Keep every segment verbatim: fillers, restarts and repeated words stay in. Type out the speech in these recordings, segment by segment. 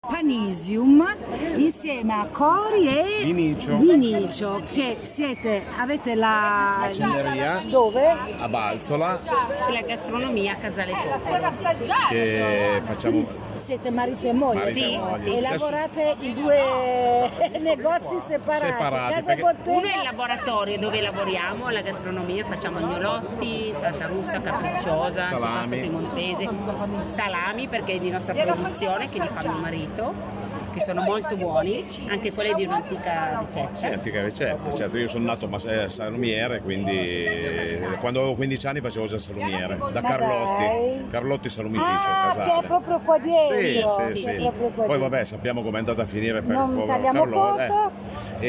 Panisium insieme a Cori e Vinicio. Vinicio, che siete, avete la Macelleria dove? a Balzola, La gastronomia a Casale Popolo. che facciamo. Quindi siete marito e moglie, Marito e sì, moglie. e Sì. lavorate in due negozi separati, Separati, casa perché- bottega. Uno è il laboratorio dove lavoriamo, la gastronomia, facciamo agnolotti, Santa Russa, capricciosa, Salami. antipasto piemontese, salami perché è di nostra produzione che li fa mio marito, che sono molto buoni, anche quelli di un'antica Sì, ricetta. antica ricetta, certo, io sono nato mas- eh, salumiere, quindi eh, quando avevo quindici anni facevo già salumiere, da Ma Carlotti, dai. Carlotti Salumificio, Ah, Casale. che è proprio qua dietro. Sì, che sì, è sì. proprio qua Poi dietro. vabbè, sappiamo com'è andata a finire per Non il povero tagliamo Carlotti. conto. eh.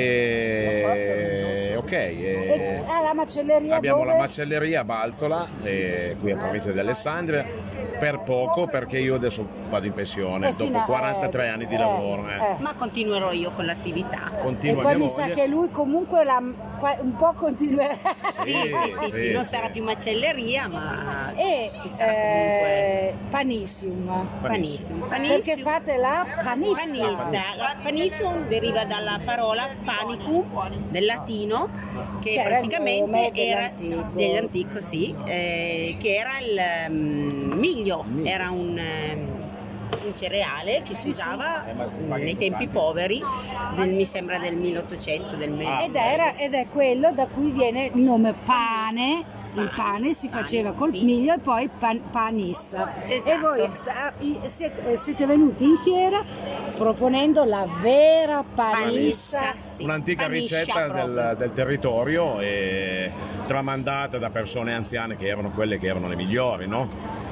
E, ok, E e alla macelleria abbiamo dove? la macelleria a Balzola, eh, qui a provincia di Alessandria, per poco perché io adesso vado in pensione, E dopo fino a- quarantatré anni di eh, lavoro. eh. eh. Ma continuerò io con l'attività. E Continua poi mia mi sa moglie. che lui comunque la, qua- un po' continuerà. Sì, Sì, sì, sì, sì, non sì. sarà più macelleria, ma E ci sarà comunque eh, Panisium. panissimo. Perché fate la panissa. Panissa. La panissum deriva dalla parola panicum del latino, che, Che era il praticamente nome era dell'antico. dell'antico, sì, eh, che era il mm, miglio, Miglio. era un, ehm, un cereale che si Sì, sì. usava nei tempi poveri, del- mi sembra del milleottocento, del me- Ed, era- ed è quello da cui viene il nome pane. Il pane si Pane, faceva col sì. miglio e poi pan- panissa. Esatto. E voi sta- i- siete, siete venuti in fiera proponendo la vera panissa. Panissa, sì. Un'antica Paniscia ricetta proprio. del, del territorio e tramandata da persone anziane che erano quelle che erano le migliori, no?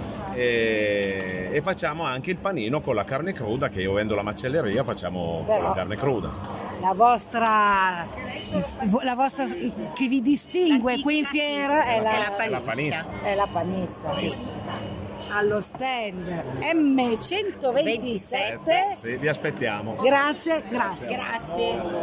E, e facciamo anche il panino con la carne cruda, che io vendo la macelleria, facciamo Però- con la carne cruda. La vostra, la vostra che vi distingue qui in fiera è È la la, La panissa. panissa. è la panissa. Allo stand M centoventisette. Sì, vi aspettiamo. Grazie, grazie. Grazie.